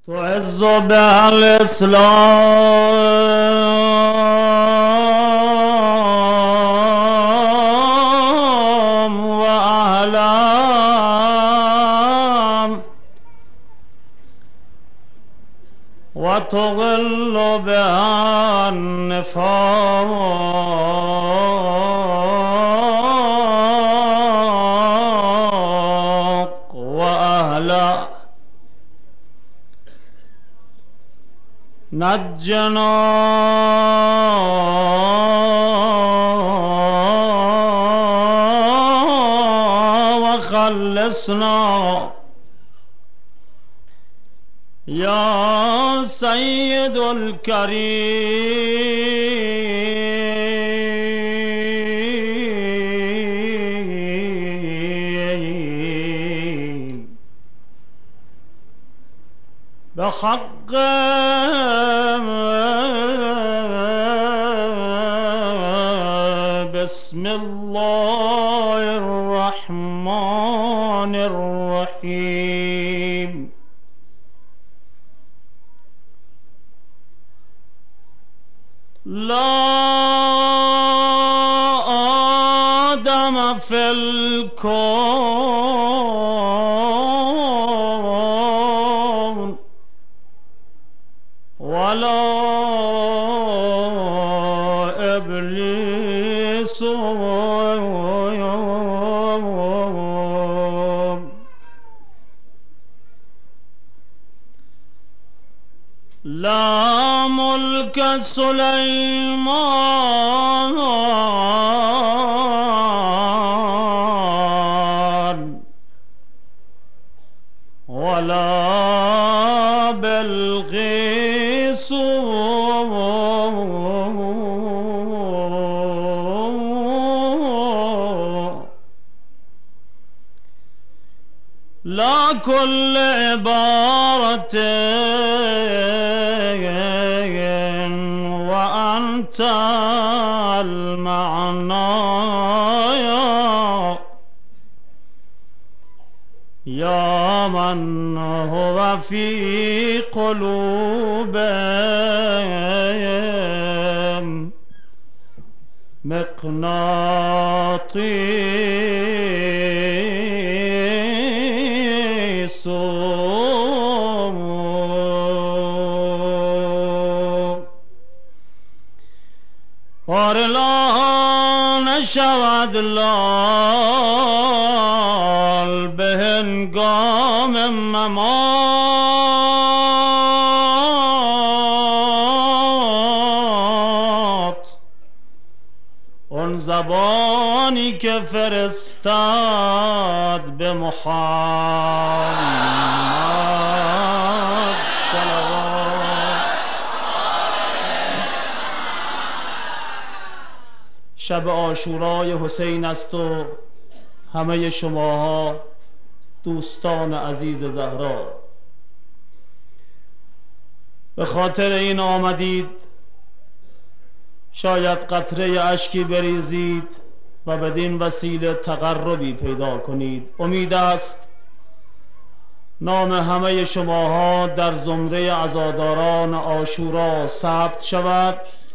تعز بها الإسلام وأهله وتغل بها النفاق وأهله نجنا وخلصنا يا سيد الكريم بحق بسم الله الرحمن الرحيم لا آدم في الكون ولا إبليس لا ملك سليمان ولا بلقيس لا كل عبارة وأنت المعنى يا من هو في قلوبهم مقناطيس لا نشود لال به هنگام ممات اون زبانی که فرستاد به محمد صلوات. شب عاشورای حسین است و همه شماها دوستان عزیز زهرا به خاطر این آمدید شاید قطره اشکی بریزید و بدین وسیله تقربی پیدا کنید. امید است نام همه شماها در زمره عزاداران عاشورا ثبت شود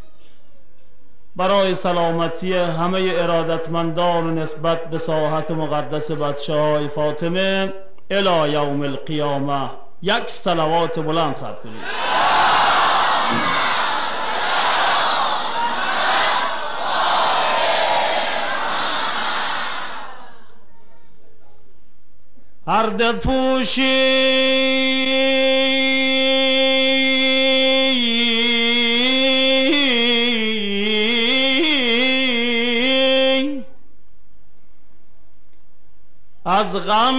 برای سلامتی همه ارادتمندان نسبت به ساحت مقدس بچه‌های فاطمه الی یوم القیامه. یک صلوات بلند خواهد کنید. پرده پوشی از غم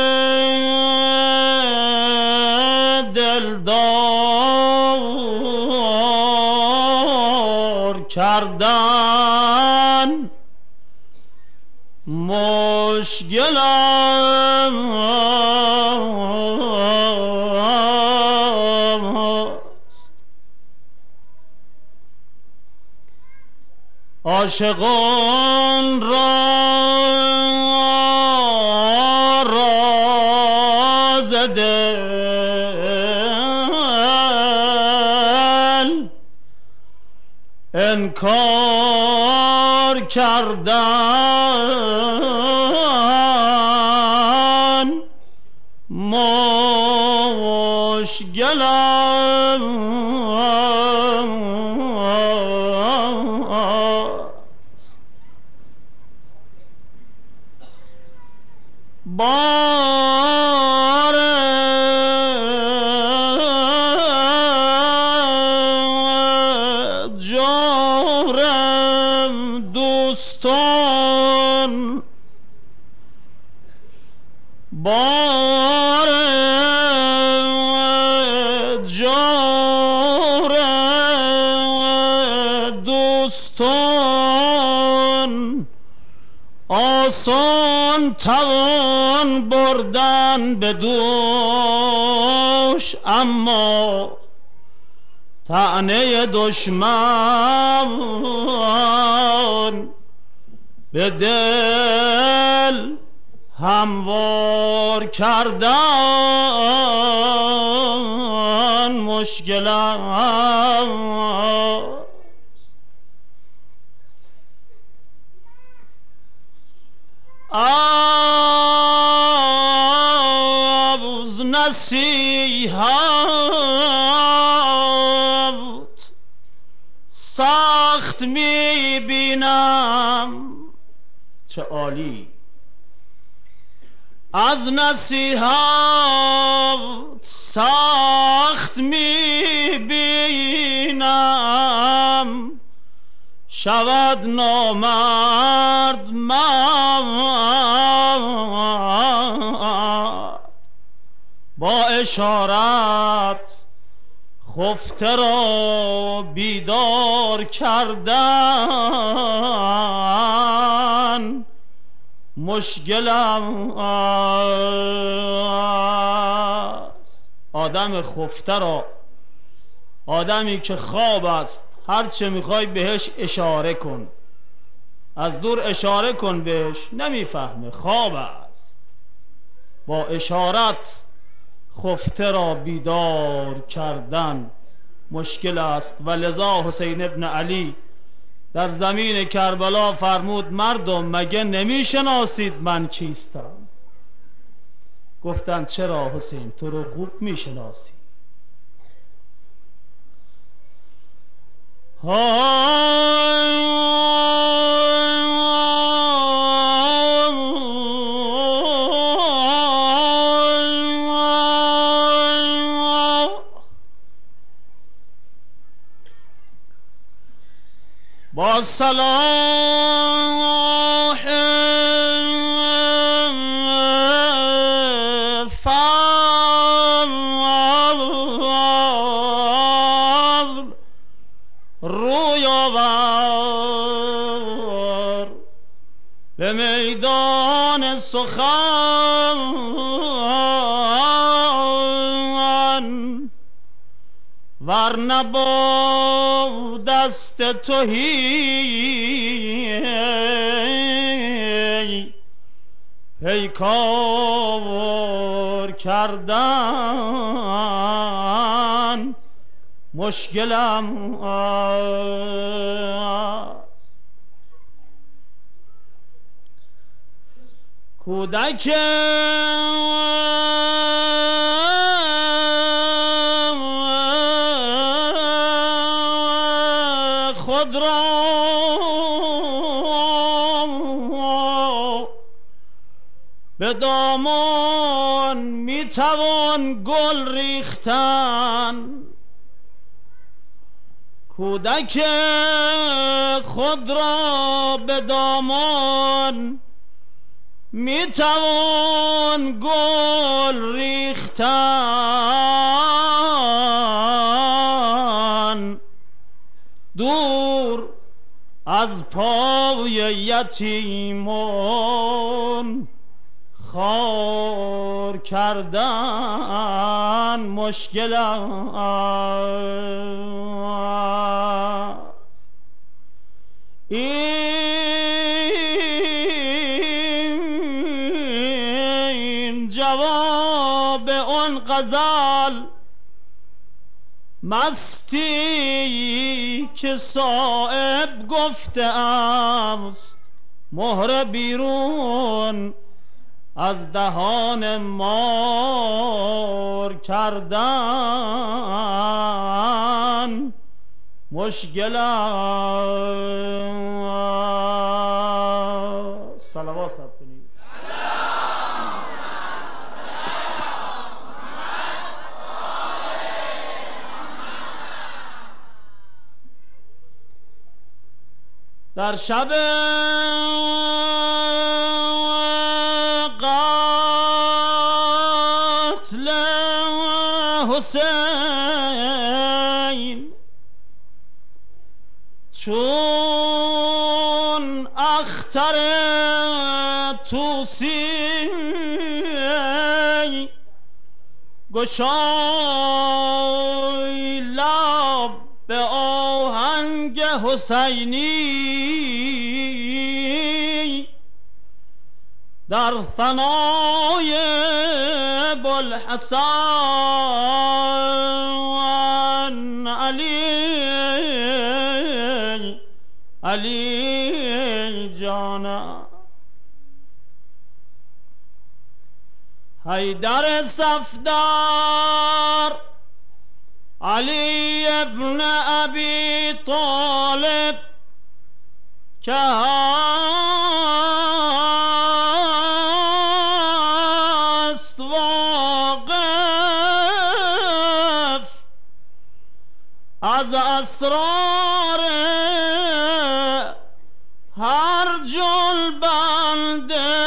دلدار کردن مشکل است. عاشقان را راز دل انکار کردن مشکلم بار جورم دوستان بار جورم دوستان آسان توان بردن به دوش اما طعنه دشمن به دل هموار کردن مشکلم از نصیحت سخت میبینم چه عالی از نصیحت سخت میبینم شود نامرد با اشارت خفته را بیدار کردن مشکلم است. آدم خفته را، آدمی که خواب است، هر چه میخوای بهش اشاره کن، از دور اشاره کن بهش، نمیفهمه، خواب است. با اشارت خفته را بیدار کردن مشکل است. و لذا حسین ابن علی در زمین کربلا فرمود مردم مگه نمیشناسید من کیستم؟ گفتند چرا حسین، تو رو خوب میشناسی. با صلاح فضل روی آور به میدان سخن، ورنه با دست تو پیکار کردن مشکلم است. کودک خود را به دامان میتوان گل ریختن، کودک خود را به دامان میتوان گل ریختن، دور از پای یتیمان خار کردن مشکل است. این جواب اون غزل مستی که صایب گفته است مهر بیرون از دهان مار کردن مشکل است. صلوات کنید. در شب قتل حسین چون اختر توسی گشای لب به آهنگ حسینی در ثنای بوالحسن علی جانا حیدر صفدر علی ابن ابی طالب که هست واقف از اسرار هر جل بنده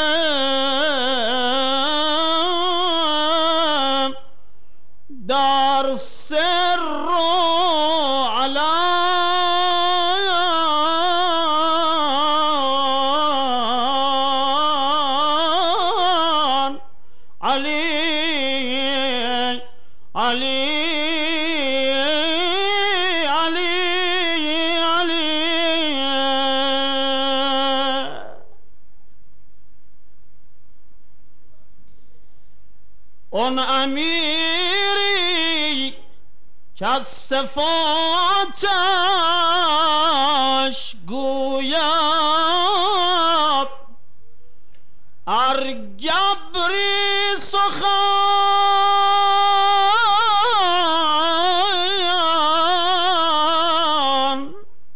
در سر و علان علی اون امیری که از صفاتش گوید ار گبری سخن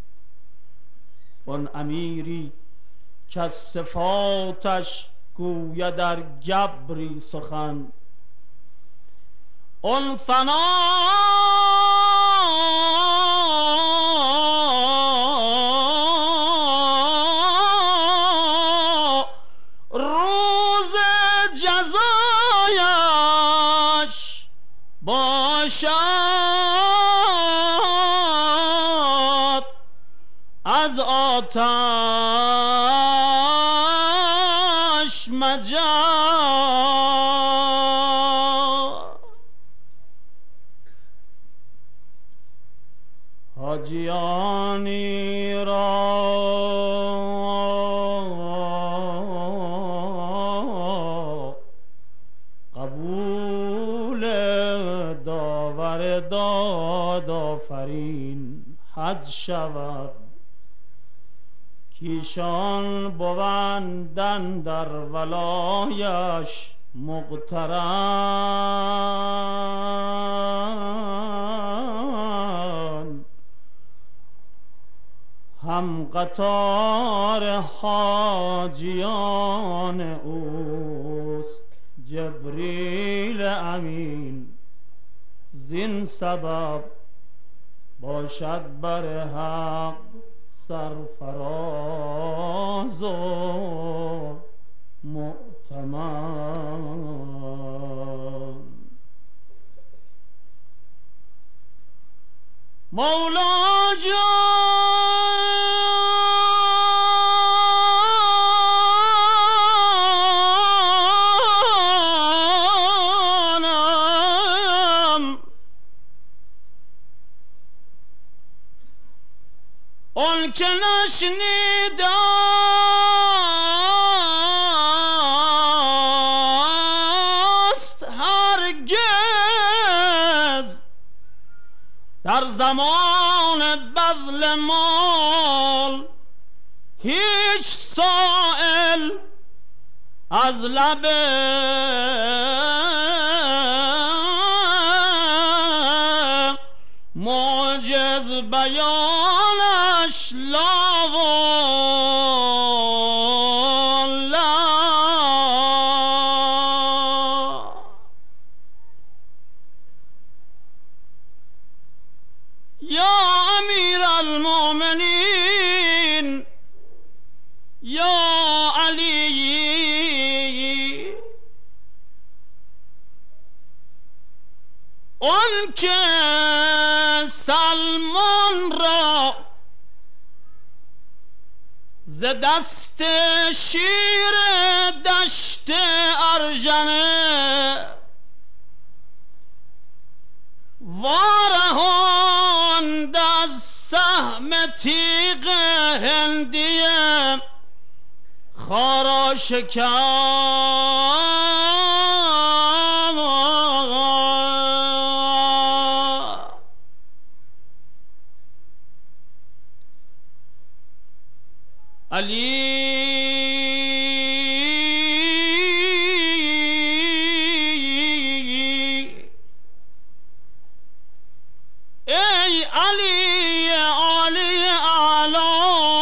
اون امیری که از صفاتش گوید در گبری سخن اون فنا روز جزایش باشد از آتش مجال حاجیانی را قبول داور داد آفرین حج شود کیشان بوندن در ولایش مقترن هم قطار حاجیان اوست جبریل امین زین سبب باشد بر حق سرفراز و مؤتمن مولا جانم اون که نشنیده است هرگز در زمان بذل مال هیچ سائل از لب معجز بیانش لاوالا. یا امیر المؤمنین یا علی، اون که سلمان را ز دست شیر دشت ارژنه وارهاند از سهم تیغ هندیه خاراشکن، علی ای علی عالی اعلا،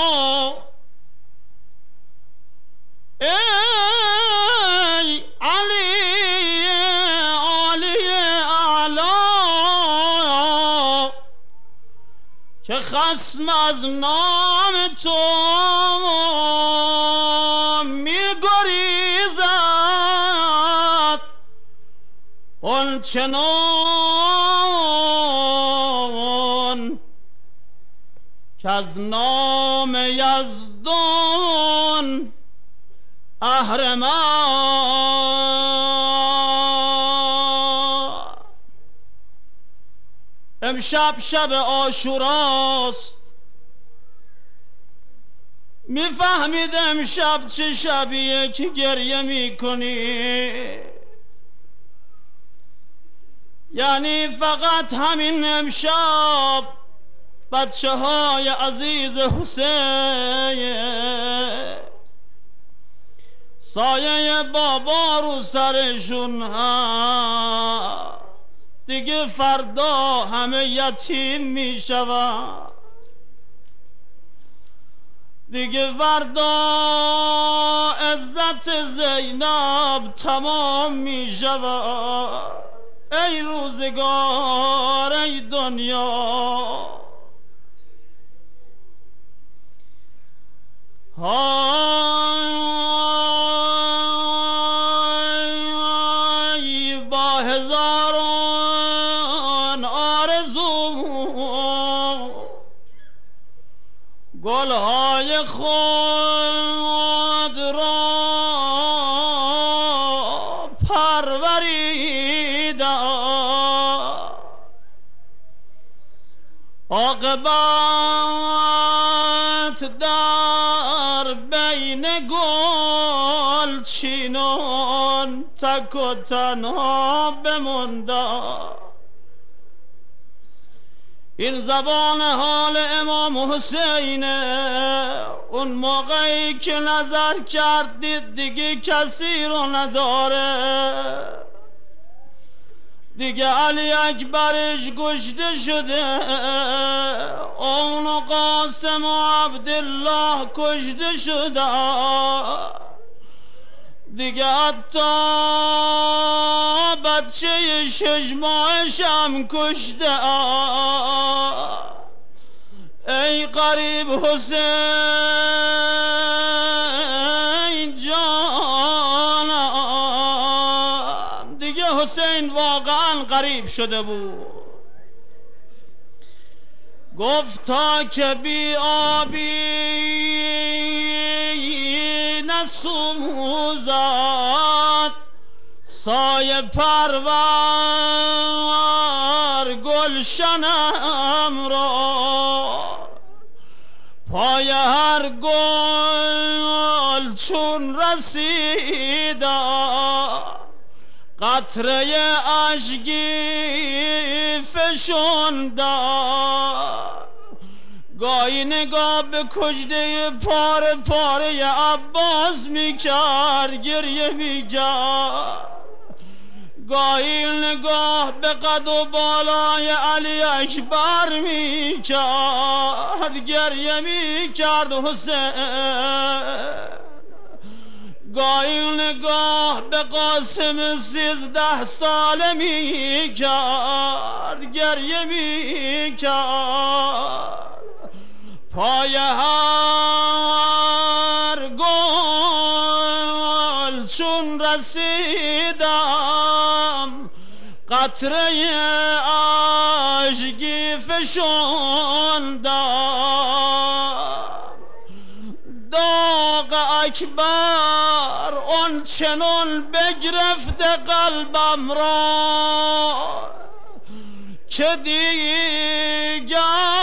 ای علی عالی اعلا، که خصم از نام تو اون چنان که از نام یزدان اهرمن. امشب شب عاشوراست، میفهمید امشب چه شبیه که گریه میکنی؟ یعنی فقط همین امشب بچه های عزیز حسین سایه بابا رو سرشون هست، دیگه فردا همه یتیم می شود، دیگه فردا عزت زینب تمام می شود. ای روزگار ای دنیا، های با هزاران آرزو گلهای خود را عاقبت در بین گل چینان تک و تنها بمونده. این زبان حال امام حسین اون موقعی که نظر کردید دیگه کسی رو نداره، دیگه علی اکبرش کشته شده، اون قاسم و عبدالله کشته شده، دیگه حتی بچه 6 ماهش هم کشته. ای قریب حسین جانم، دیگه حسین واقعا قریب شده بود. گفتا که بی آبی نسوزد سایه پرور گلشنم را، پای هر گل چون رسیده قطره اشکی فشاندم، گاهی نگاه به کشته پاره پاره عباس میکرد گریه میکرد، گاهی نگاه به قد و بالای علی اکبر میکرد گریه میکرد حسین، گاهی نگاه به قاسم 13 ساله میکرد گریه میکرد، پای هر گل چون رسیدم قطره اشکی فشاندم، داغ اکبر آن چنان بگرفته قلبم را که دیگر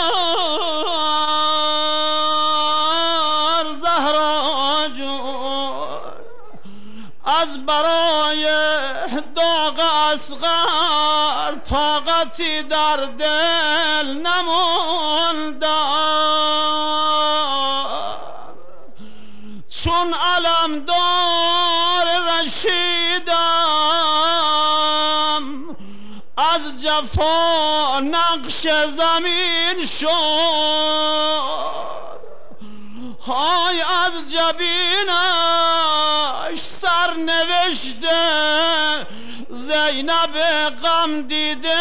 زهرا جون از برای داغ اصغر طاقتی در دل نماندم، چون علمدار رشیدم از جفا نقش زمین شد، های از جبینش سر نوشته زینب غم دیده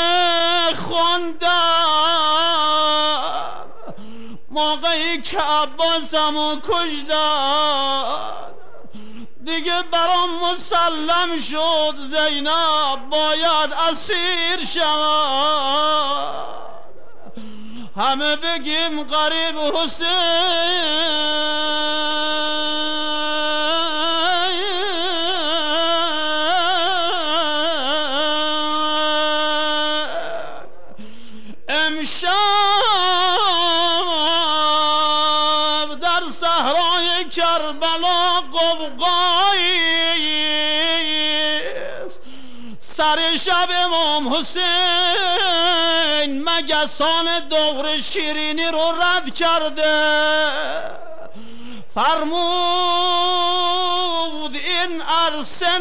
خوندم، موقعی که عباسمو کشتن دیگه برام مسلم شد زینب باید اسیر شود، همه بگیم غریب حسین، امشب در صحرای کربلا قبقاییست، سر شب امام حسین مگسان دور شیرینی رو رد کرده، فرمود این عرصه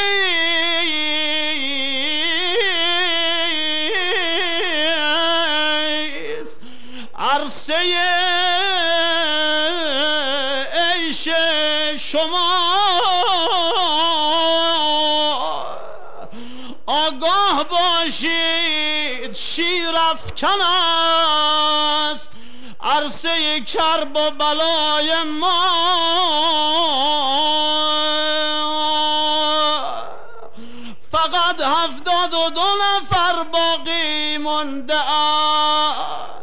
نیست عرصه عیش شما، آگاه باشید شیر افکن است عرصه کرب و بلای ما، فقط 72 نفر باقی مونده اند،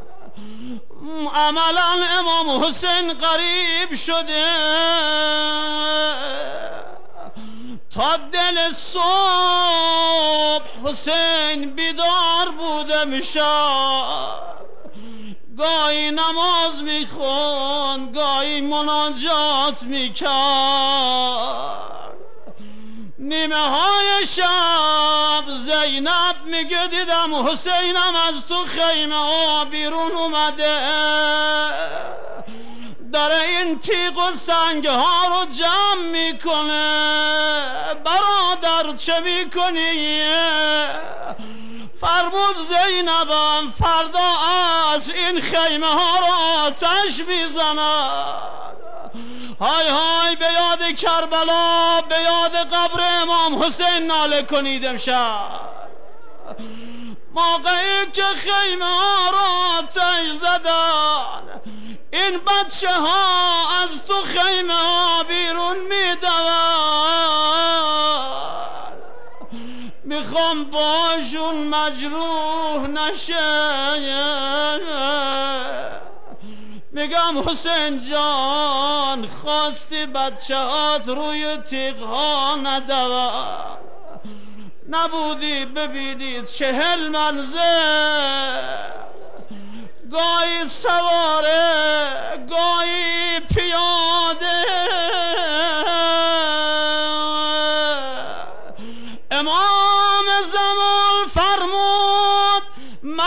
عملا امام حسین قریب شده، تا دل صبح حسین بیدار بوده میشد، گاهی نماز میخوند گاهی مناجات میکرد، نیمه های شب زینب میگه دیدم حسینم از تو خیمه ها بیرون اومده، داره این تیغ و سنگ ها رو جمع میکنه، برادر چه میکنی؟ فرمود زینبم فردا از این خیمه ها رو آتش میزند، های های به یاد کربلا به یاد قبر امام حسین ناله کنید امشب، موقعی که خیمه ها را آتش زدن این بچه ها از تو خیمه ها بیرون میدون، میخوام باشون مجروح نشه، میگم حسین جان خواستی بچه هات روی تیغ ها ندون، نبودی ببینید 40 منزل، گاهی سواره گاهی پیاده،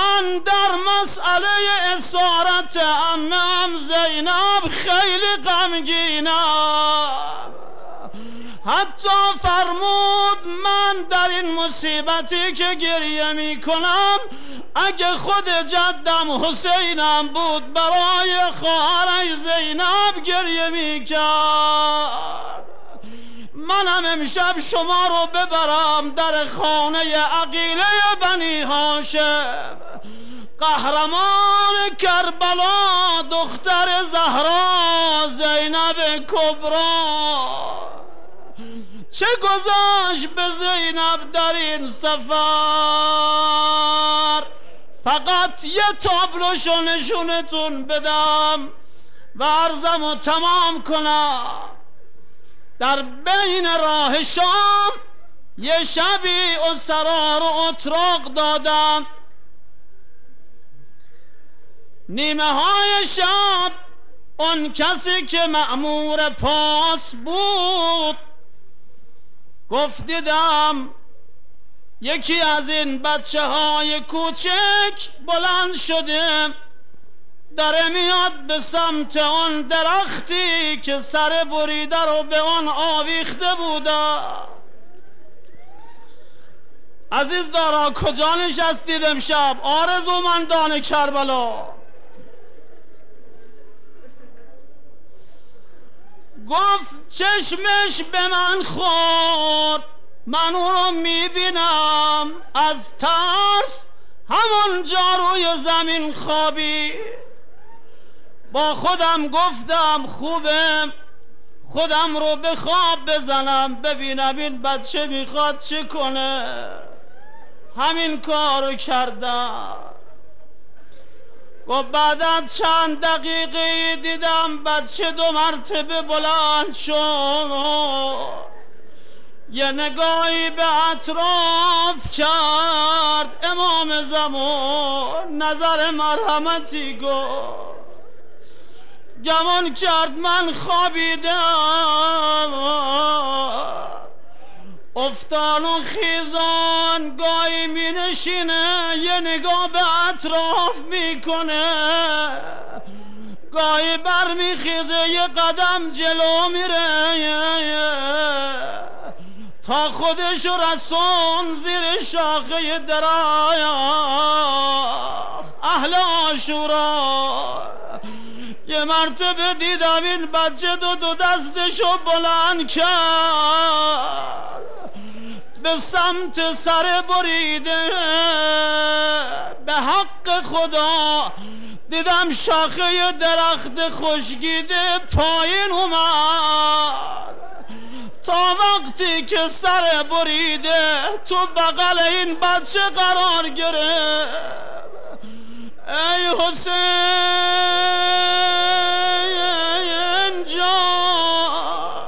من در مسئله اسارت عمم زینب خیلی غمگینم. حتی فرمود من در این مصیبتی که گریه می کنم اگه خود جدم حسینم بود برای خواهرش زینب گریه می کرد. منم امشب شما رو ببرم در خانه عقیله بنی هاشم، قهرمان کربلا دختر زهرا زینب کبرا. چه گذاشت به زینب در این سفر؟ فقط یه تابلوشو نشونتون بدم و عرضم رو تمام کنم. در بین راه شام یه شبی اسرا رو اتراق دادن. نیمه های شب اون کسی که مأمور پاس بود گفت دیدم یکی از این بچه های کوچک بلند شده داره میاد به سمت اون درختی که سر بریده رو به اون آویخته بوده. عزیز دارا کجا نشستید امشب؟ آرزومندان کربلا. گفت چشمش به من خورد، من او رو میبینم، از ترس همونجا روی زمین خوابی. با خودم گفتم خوبه خودم رو به خواب بزنم ببینم این بچه میخواد چه کنه. همین کارو کردم. و بعد از چند دقیقه دیدم بچه 2 مرتبه بلند شد، یه نگاهی به اطراف کرد، امام زمان نظر مرحمتی گفت، گمان کرد من خوابیدم. افتان و خیزان گاهی می نشینه یه نگاه به اطراف میکنه، گاهی بر می خیزه یه قدم جلو میره تا خودش رسون زیر شاخه درایخ اهل عاشورا. یه مرتبه دیدم این بچه دو دستشو بلند کرد به سمت سر بریده. به حق خدا دیدم شاخه درخت خشکیده پایین اومد تا وقتی که سر بریده تو بغل این بچه قرار گرفت. ای حسین جان،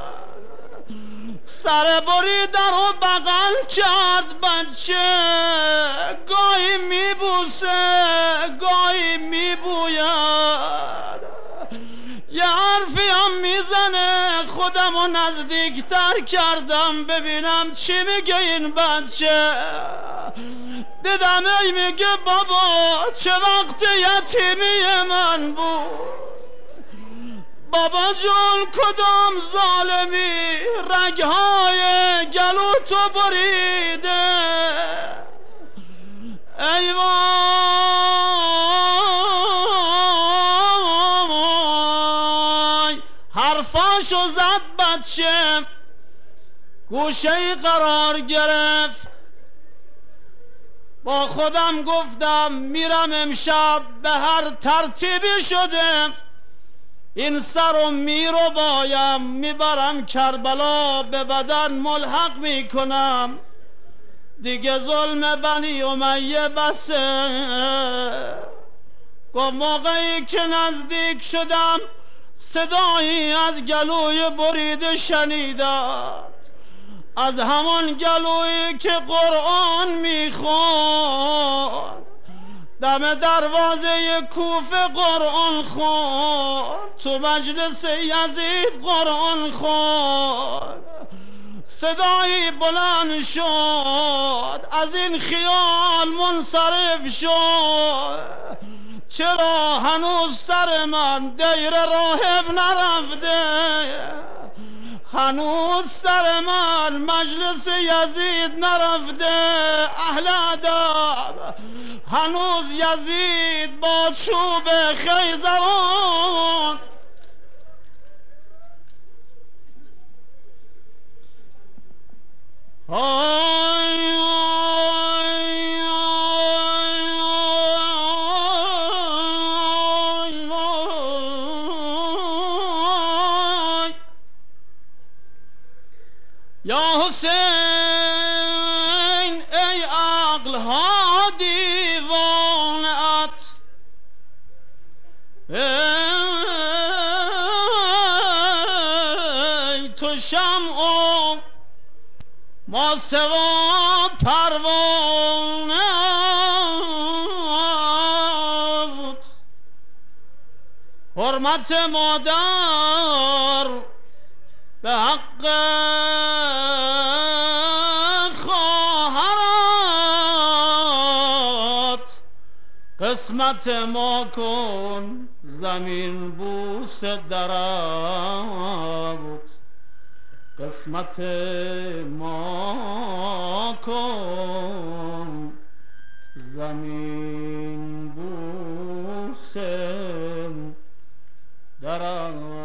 سر بریده رو بغل کرد بچه، گاهی میبوسه گاهی میبوید، یه حرفی هم میزنه. خودم رو نزدیکتر کردم ببینم چی میگه این بچه. دیدم ای میگه بابا چه وقت یتیمی من بود، بابا جان کدام ظالمی رگهای گلو تو بریده. ای وای حرفاشو زد بچه، گوشه‌ای قرار گرفت. با خودم گفتم میرم امشب به هر ترتیبی شده این سر و میرو بایم میبرم کربلا، به بدن ملحق میکنم، دیگه ظلم بنی امیه بسه. با موقعی که نزدیک شدم صدایی از گلوی بریده شنیدم، از همان گلویی که قرآن میخوان، دم دروازه کوفه قرآن خوان، تو مجلس یزید قرآن خوان. صدایی بلند شد، از این خیال منصرف شد، چرا هنوز سر من دیر راهب نرفته، هنوز سر من مجلس یزید نرفته. اهل ادب، هنوز یزید با چوب خیزران یا حسین ای عقل ها دیوانت، ای تو شمع ما سوا پروانه بود، حرمت مادر به حق خواهرت، قسمت ما کن زمین بوس درم بود، قسمت ما کن زمین بوس درم.